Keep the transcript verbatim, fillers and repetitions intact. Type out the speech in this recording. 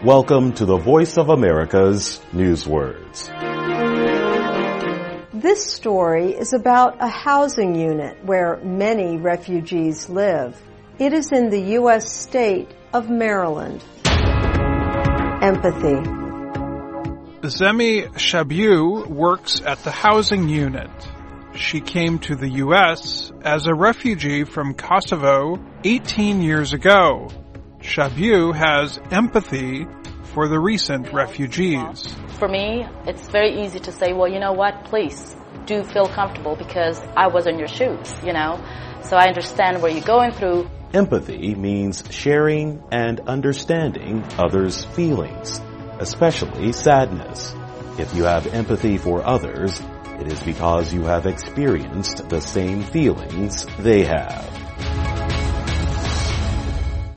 Welcome to the Voice of America's Newswords. This story is about a housing unit where many refugees live. It is in the U S state of Maryland. Empathy. Zemi Shabu works at the housing unit. She came to the U S as a refugee from Kosovo eighteen years ago. Shabu has empathy for the recent refugees. For me, it's very easy to say, well, you know what, please do feel comfortable because I was in your shoes, you know, so I understand what you're going through. Empathy means sharing and understanding others' feelings, especially sadness. If you have empathy for others, it is because you have experienced the same feelings they have.